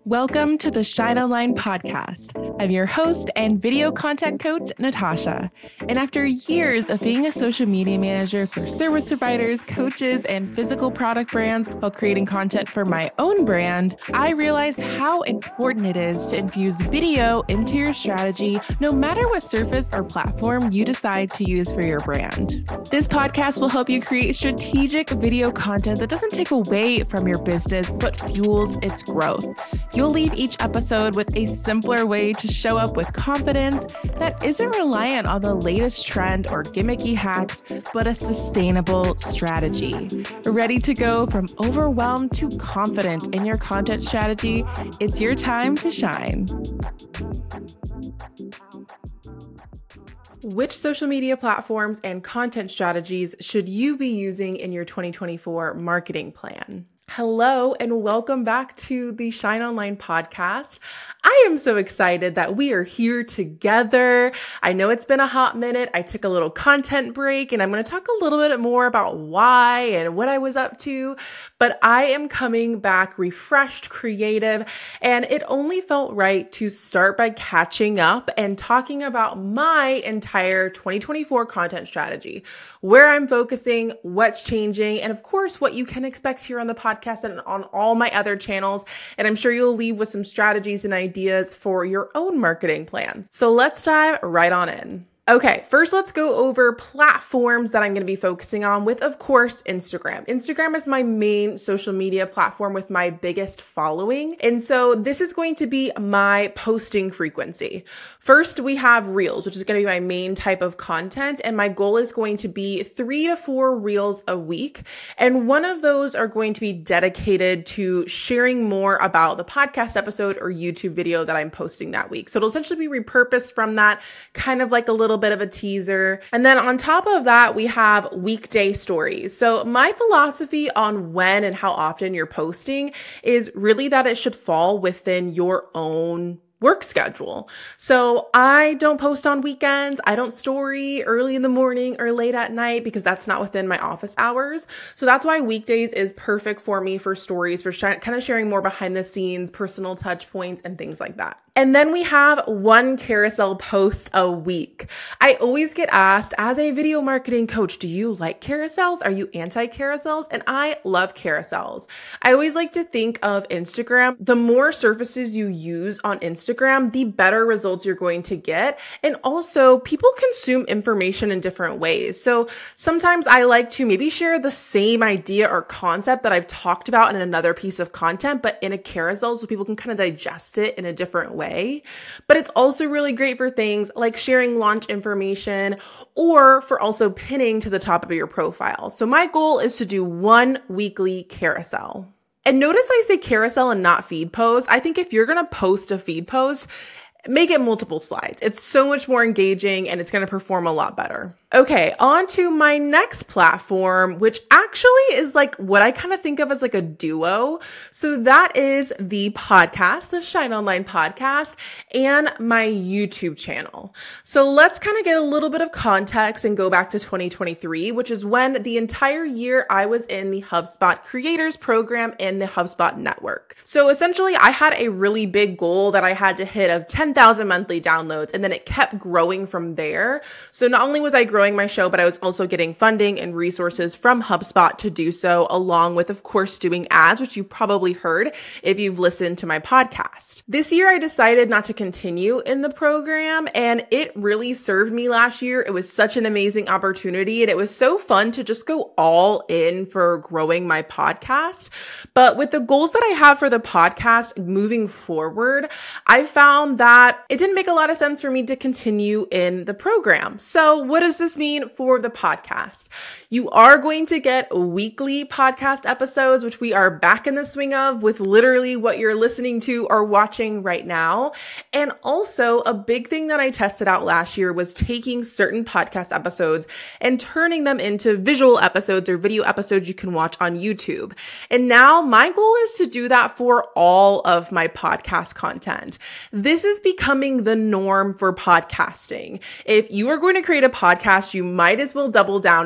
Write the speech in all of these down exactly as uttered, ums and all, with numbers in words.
Welcome to the Shine Online podcast. I'm your host and video content coach, Natasha. And after years of being a social media manager for service providers, coaches, and physical product brands while creating content for my own brand, I realized how important it is to infuse video into your strategy, no matter what surface or platform you decide to use for your brand. This podcast will help you create strategic video content that doesn't take away from your business, but fuels its growth. You'll leave each episode with a simpler way to show up with confidence that isn't reliant on the latest trend or gimmicky hacks, but a sustainable strategy. Ready to go from overwhelmed to confident in your content strategy? It's your time to shine. Which social media platforms and content strategies should you be using in your twenty twenty-four marketing plan? Hello, and welcome back to the Shine Online podcast. I am so excited that we are here together. I know it's been a hot minute. I took a little content break, and I'm going to talk a little bit more about why and what I was up to, but I am coming back refreshed, creative, and it only felt right to start by catching up and talking about my entire twenty twenty-four content strategy, where I'm focusing, what's changing, and of course, what you can expect here on the podcast and on all my other channels. And I'm sure you'll leave with some strategies and ideas for your own marketing plans. So let's dive right on in. Okay, first let's go over platforms that I'm going to be focusing on with, of course, Instagram. Instagram is my main social media platform with my biggest following. And so this is going to be my posting frequency. First, we have Reels, which is going to be my main type of content. And my goal is going to be three to four Reels a week. And one of those are going to be dedicated to sharing more about the podcast episode or YouTube video that I'm posting that week. So it'll essentially be repurposed from that, kind of like a little bit of a teaser. And then on top of that, we have weekday stories. So my philosophy on when and how often you're posting is really that it should fall within your own work schedule. So I don't post on weekends. I don't story early in the morning or late at night because that's not within my office hours. So that's why weekdays is perfect for me for stories, for sh- kind of sharing more behind the scenes, personal touch points, and things like that. And then we have one carousel post a week. I always get asked as a video marketing coach, do you like carousels? Are you anti-carousels? And I love carousels. I always like to think of Instagram. The more surfaces you use on Instagram, the better results you're going to get. And also people consume information in different ways. So sometimes I like to maybe share the same idea or concept that I've talked about in another piece of content, but in a carousel so people can kind of digest it in a different way. But it's also really great for things like sharing launch information or for also pinning to the top of your profile. So my goal is to do one weekly carousel. And notice I say carousel and not feed post. I think if you're going to post a feed post, make it multiple slides. It's so much more engaging and it's going to perform a lot better. Okay, on to my next platform, which actually is like what I kind of think of as like a duo. So that is the podcast, the Shine Online podcast, and my YouTube channel. So let's kind of get a little bit of context and go back to twenty twenty-three, which is when the entire year I was in the HubSpot Creators Program in the HubSpot Network. So essentially, I had a really big goal that I had to hit of ten thousand monthly downloads, and then it kept growing from there. So not only was I growing my show, but I was also getting funding and resources from HubSpot to do so, along with, of course, doing ads, which you probably heard if you've listened to my podcast. This year, I decided not to continue in the program, and it really served me last year. It was such an amazing opportunity, and it was so fun to just go all in for growing my podcast. But with the goals that I have for the podcast moving forward, I found that it didn't make a lot of sense for me to continue in the program. So what does this mean for the podcast? You are going to get weekly podcast episodes, which we are back in the swing of with literally what you're listening to or watching right now. And also a big thing that I tested out last year was taking certain podcast episodes and turning them into visual episodes or video episodes you can watch on YouTube. And now my goal is to do that for all of my podcast content. This is becoming the norm for podcasting. If you are going to create a podcast, you might as well double down and also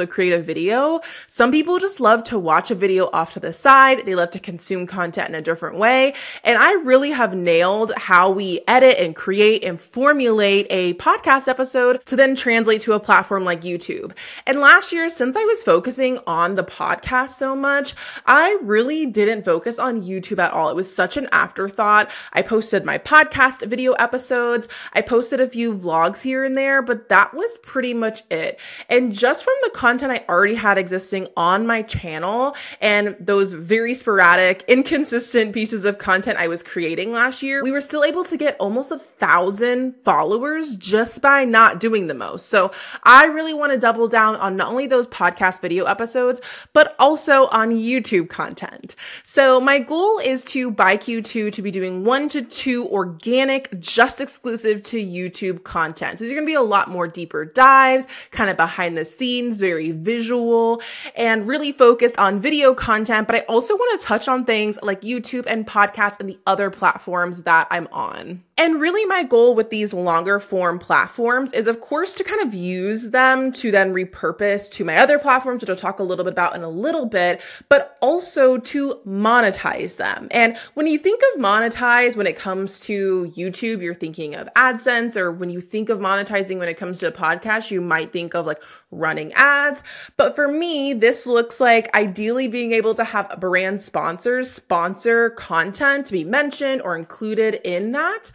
create a video. Some people just love to watch a video off to the side. They love to consume content in a different way. And I really have nailed how we edit and create and formulate a podcast episode to then translate to a platform like YouTube. And last year, since I was focusing on the podcast so much, I really didn't focus on YouTube at all. It was such an afterthought. I posted my podcast video episodes. I posted a few vlogs here and there, but that was pretty much it. And just from the content I already had existing on my channel and those very sporadic, inconsistent pieces of content I was creating last year, we were still able to get almost a thousand followers just by not doing the most. So I really want to double down on not only those podcast video episodes, but also on YouTube content. So my goal is to by Q two to be doing one to two organic, just exclusive to YouTube content. So there's going to be a lot more deeper dives, kind of behind the scenes, very visual, and really focused on video content. But I also want to touch on things like YouTube and podcasts and the other platforms that I'm on. And really my goal with these longer form platforms is, of course, to kind of use them to then repurpose to my other platforms, which I'll talk a little bit about in a little bit, but also to monetize them. And when you think of monetize, when it comes to YouTube, you're thinking of AdSense, or when you think of monetizing when it comes to a podcast, you might think of like running ads. But for me, this looks like ideally being able to have brand sponsors sponsor content to be mentioned or included in that.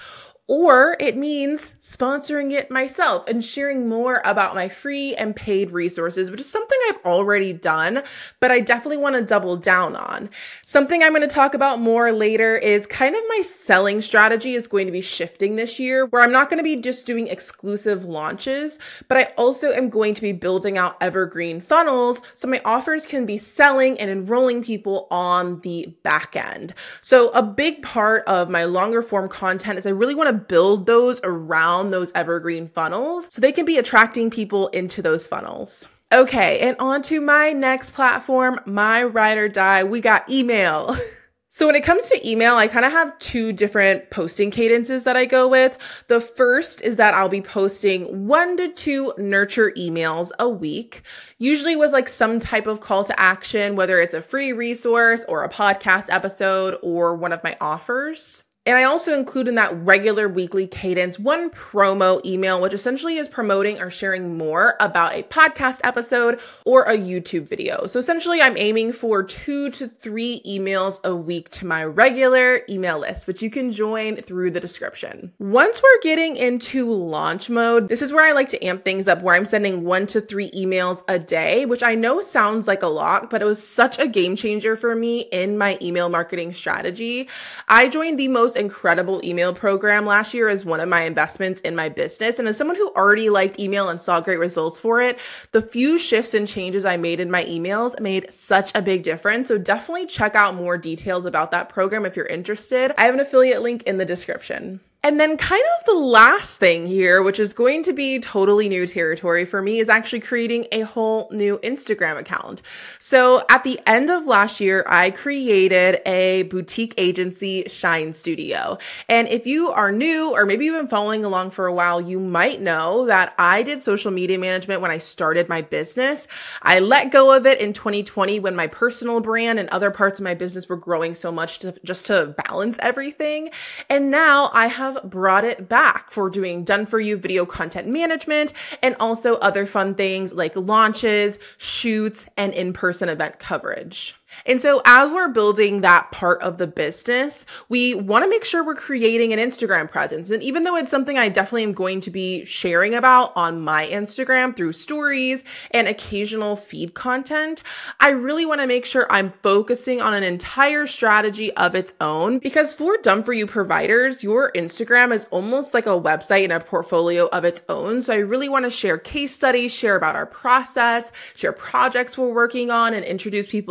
Or it means sponsoring it myself and sharing more about my free and paid resources, which is something I've already done, but I definitely want to double down on. Something I'm going to talk about more later is kind of my selling strategy is going to be shifting this year, where I'm not going to be just doing exclusive launches, but I also am going to be building out evergreen funnels so my offers can be selling and enrolling people on the back end. So a big part of my longer form content is I really want to build those around those evergreen funnels so they can be attracting people into those funnels. Okay, and on to my next platform, my ride or die. We got email. So when it comes to email, I kind of have two different posting cadences that I go with. The first is that I'll be posting one to two nurture emails a week, usually with like some type of call to action, whether it's a free resource or a podcast episode or one of my offers. And I also include in that regular weekly cadence one promo email, which essentially is promoting or sharing more about a podcast episode or a YouTube video. So essentially I'm aiming for two to three emails a week to my regular email list, which you can join through the description. Once we're getting into launch mode, this is where I like to amp things up, where I'm sending one to three emails a day, which I know sounds like a lot, but it was such a game changer for me in my email marketing strategy. I joined the most incredible email program last year as one of my investments in my business. And as someone who already liked email and saw great results for it, the few shifts and changes I made in my emails made such a big difference. So definitely check out more details about that program if you're interested. I have an affiliate link in the description. And then kind of the last thing here, which is going to be totally new territory for me, is actually creating a whole new Instagram account. So at the end of last year, I created a boutique agency, Shine Studio. And if you are new, or maybe you've been following along for a while, you might know that I did social media management when I started my business. I let go of it in twenty twenty when my personal brand and other parts of my business were growing so much to just to balance everything. And now I have brought it back for doing done for you video content management and also other fun things like launches, shoots, and in-person event coverage. And so as we're building that part of the business, we want to make sure we're creating an Instagram presence. And even though it's something I definitely am going to be sharing about on my Instagram through stories and occasional feed content, I really want to make sure I'm focusing on an entire strategy of its own, because for Done For You providers, your Instagram is almost like a website and a portfolio of its own. So I really want to share case studies, share about our process, share projects we're working on, and introduce people into the team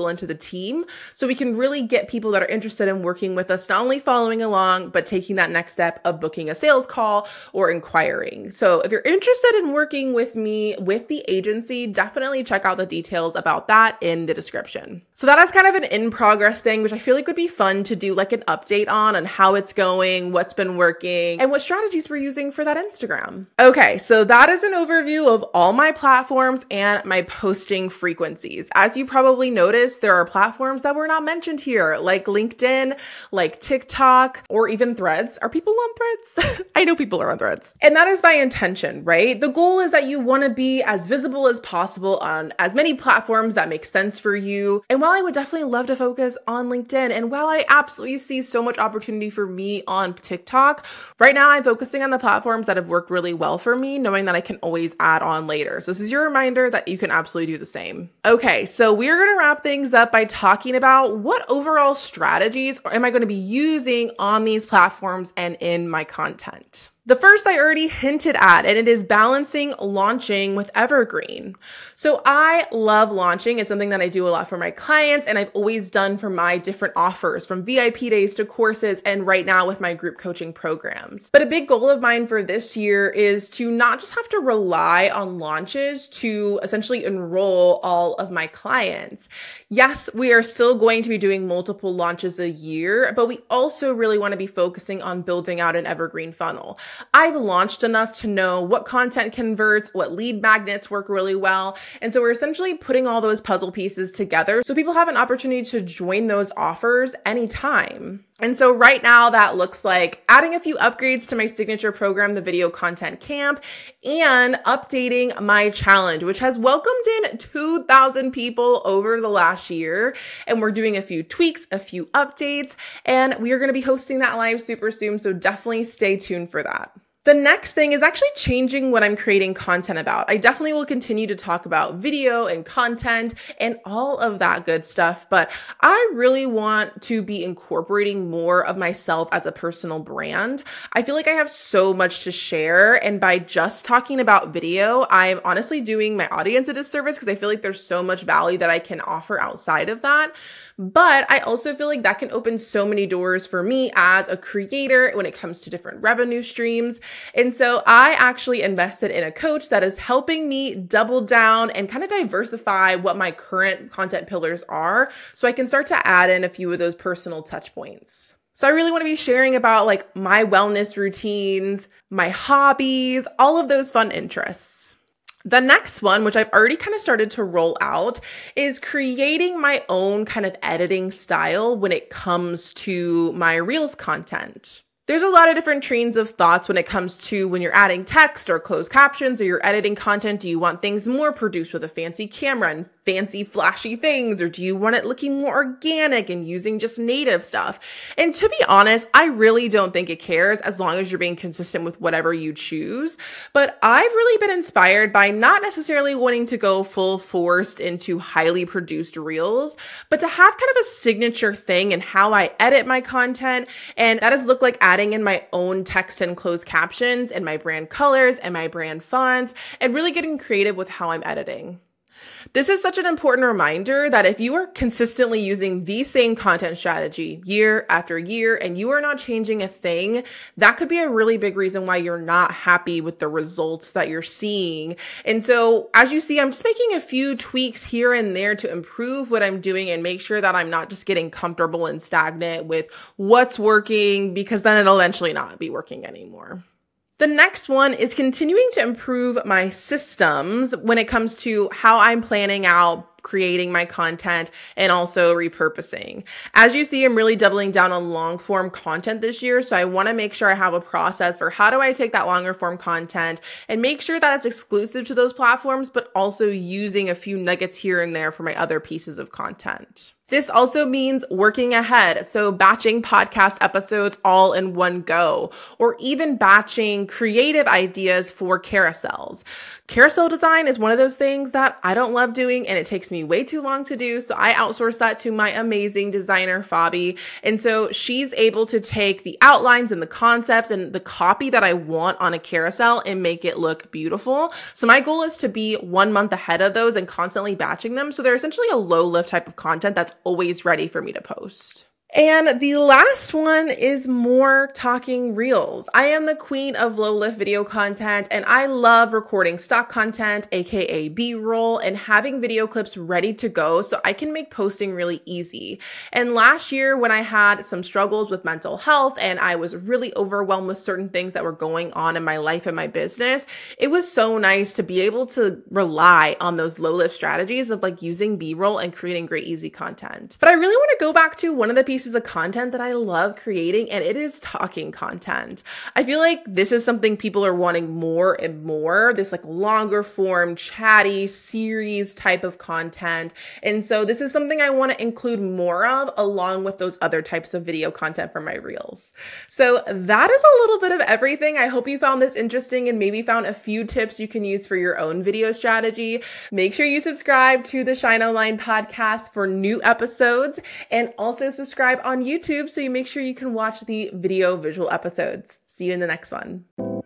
team so we can really get people that are interested in working with us, not only following along, but taking that next step of booking a sales call or inquiring. So if you're interested in working with me with the agency, definitely check out the details about that in the description. So that is kind of an in-progress thing, which I feel like would be fun to do like an update on, on how it's going, what's been working, and what strategies we're using for that Instagram. Okay, so that is an overview of all my platforms and my posting frequencies. As you probably noticed, there are platforms that were not mentioned here, like LinkedIn, like TikTok, or even Threads. Are people on Threads? I know people are on Threads. And that is by intention, right? The goal is that you want to be as visible as possible on as many platforms that make sense for you. And while I would definitely love to focus on LinkedIn, and while I absolutely see so much opportunity for me on TikTok, right now I'm focusing on the platforms that have worked really well for me, knowing that I can always add on later. So this is your reminder that you can absolutely do the same. Okay, so we're going to wrap things up by talking about what overall strategies am I going to be using on these platforms and in my content. The first I already hinted at, and it is balancing launching with evergreen. So I love launching. It's something that I do a lot for my clients, and I've always done for my different offers, from V I P days to courses, and right now with my group coaching programs. But a big goal of mine for this year is to not just have to rely on launches to essentially enroll all of my clients. Yes, we are still going to be doing multiple launches a year, but we also really want to be focusing on building out an evergreen funnel. I've launched enough to know what content converts, what lead magnets work really well. And so we're essentially putting all those puzzle pieces together so people have an opportunity to join those offers anytime. And so right now that looks like adding a few upgrades to my signature program, the Video Content Camp, and updating my challenge, which has welcomed in two thousand people over the last year. And we're doing a few tweaks, a few updates, and we are going to be hosting that live super soon. So definitely stay tuned for that. The next thing is actually changing what I'm creating content about. I definitely will continue to talk about video and content and all of that good stuff, but I really want to be incorporating more of myself as a personal brand. I feel like I have so much to share, and by just talking about video, I'm honestly doing my audience a disservice because I feel like there's so much value that I can offer outside of that. But I also feel like that can open so many doors for me as a creator when it comes to different revenue streams. And so I actually invested in a coach that is helping me double down and kind of diversify what my current content pillars are, so I can start to add in a few of those personal touch points. So I really want to be sharing about like my wellness routines, my hobbies, all of those fun interests. The next one, which I've already kind of started to roll out, is creating my own kind of editing style when it comes to my Reels content. There's a lot of different trains of thoughts when it comes to when you're adding text or closed captions or you're editing content. Do you want things more produced with a fancy camera and fancy flashy things, or do you want it looking more organic and using just native stuff? And to be honest, I really don't think it cares as long as you're being consistent with whatever you choose. But I've really been inspired by not necessarily wanting to go full forced into highly produced reels, but to have kind of a signature thing in how I edit my content. And that has looked like adding in my own text and closed captions and my brand colors and my brand fonts, and really getting creative with how I'm editing. This is such an important reminder that if you are consistently using the same content strategy year after year and you are not changing a thing, that could be a really big reason why you're not happy with the results that you're seeing. And so as you see, I'm just making a few tweaks here and there to improve what I'm doing and make sure that I'm not just getting comfortable and stagnant with what's working, because then it'll eventually not be working anymore. The next one is continuing to improve my systems when it comes to how I'm planning out creating my content and also repurposing. As you see, I'm really doubling down on long form content this year. So I want to make sure I have a process for how do I take that longer form content and make sure that it's exclusive to those platforms, but also using a few nuggets here and there for my other pieces of content. This also means working ahead, so batching podcast episodes all in one go, or even batching creative ideas for carousels. Carousel design is one of those things that I don't love doing, and it takes takes me way too long to do. So I outsource that to my amazing designer, Fabi. And so she's able to take the outlines and the concepts and the copy that I want on a carousel and make it look beautiful. So my goal is to be one month ahead of those and constantly batching them. So they're essentially a low lift type of content that's always ready for me to post. And the last one is more talking reels. I am the queen of low lift video content, and I love recording stock content, aka B-roll, and having video clips ready to go so I can make posting really easy. And last year when I had some struggles with mental health and I was really overwhelmed with certain things that were going on in my life and my business, it was so nice to be able to rely on those low lift strategies of like using B-roll and creating great easy content. But I really want to go back to one of the pieces of content that I love creating, and it is talking content. I feel like this is something people are wanting more and more, this like longer form, chatty series type of content. And so this is something I want to include more of along with those other types of video content for my reels. So that is a little bit of everything. I hope you found this interesting and maybe found a few tips you can use for your own video strategy. Make sure you subscribe to the Shine Online podcast for new episodes, and also subscribe on YouTube so you make sure you can watch the video visual episodes. See you in the next one.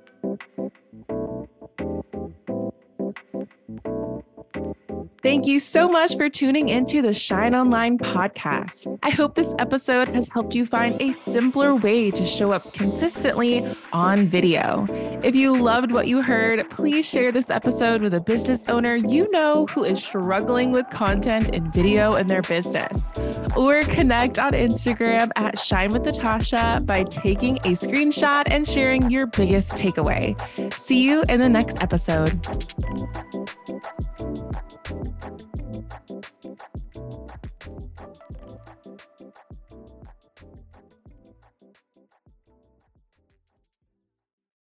Thank you so much for tuning into the Shine Online podcast. I hope this episode has helped you find a simpler way to show up consistently on video. If you loved what you heard, please share this episode with a business owner you know who is struggling with content and video in their business. Or connect on Instagram at Shine with Natasha by taking a screenshot and sharing your biggest takeaway. See you in the next episode.